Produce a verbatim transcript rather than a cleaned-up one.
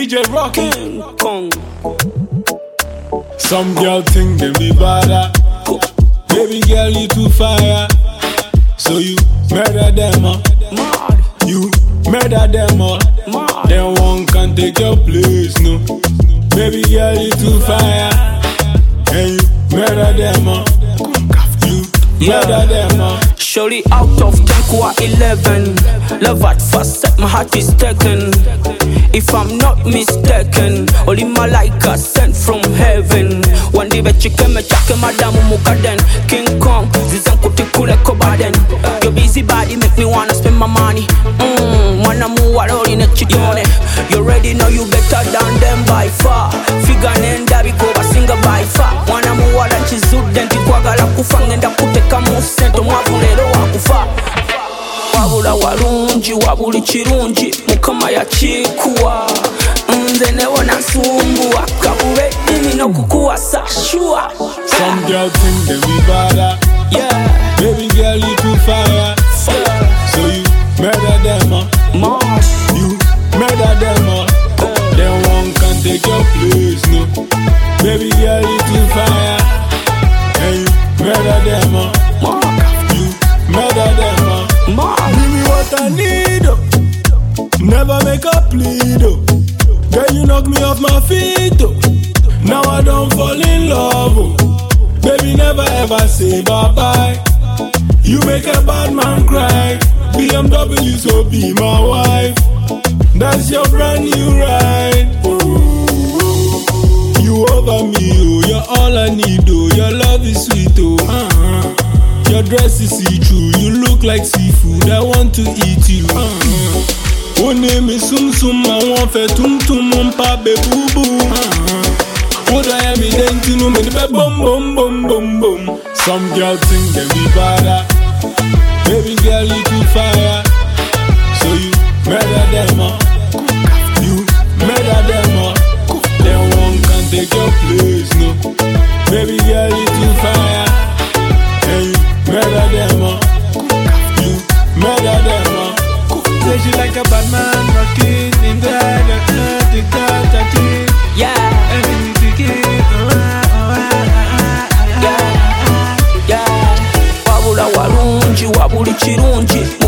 J Rocky. King Kong. Some girl think them be bad. Baby girl, you too fire. So you murder them all. Mad. You murder them all. Mad. Then one can take your place, no. Baby girl, you too fire. And you murder them all. You murder them all. Surely out of ten, qua eleven. Love at first sight, my heart is taken. If I'm not mistaken, only malaika sent from heaven. One day bet you came a check madam mukaden. King Kong, zizan kuti kule kobaden. Your busy body make me wanna spend my money. Mmm, wanna move what all in a chitone. You already know you better than them by far. Figure nenda bikoba singa by far. Wanna move what and chizuden tikwagala kufa ngenda kuteka musento mwavulero wakufa. Wabula walungi wabuli kirungi mukama yakikuwa. Nze newona nsumbuwa kabube dimi nokukuwasa shua. Some girl think they be bad. Yeah. Baby girl, you too fire. Fire. So you murder them all. Mad. You murder them all. Then one can take your place, no. Baby girl, you too fire. And you murder them all. Mad. You murder them all. Mad. Give me what I need, oh. Never make a plea, oh. Girl, you knock me off my feet, oh. Now I don't fall in love, oh. Baby, never ever say bye-bye. You make a bad man cry. B M W, so be my wife. That's your brand new ride. Oh, you over me, oh. You're all I need, oh. Your love is sweet, oh. Uh-huh. Your dress is see-through. You look like seafood. I want to eat you. Uh-huh. Oh, name is Sum Sum. I want for Tum Tum Mpa Be Boo Boo. Uh-huh. What I am identity, no me be boom boom boom boom boom. Some girl think they be bad. Baby girl, you too fire. So you murder them all. You murder them all. Then one can take your place, no. Baby girl, you too fire. And you murder them all. You murder them all. Say she like a bad man rocking in the the the Yeah. Wabula walungi wabuli kirungi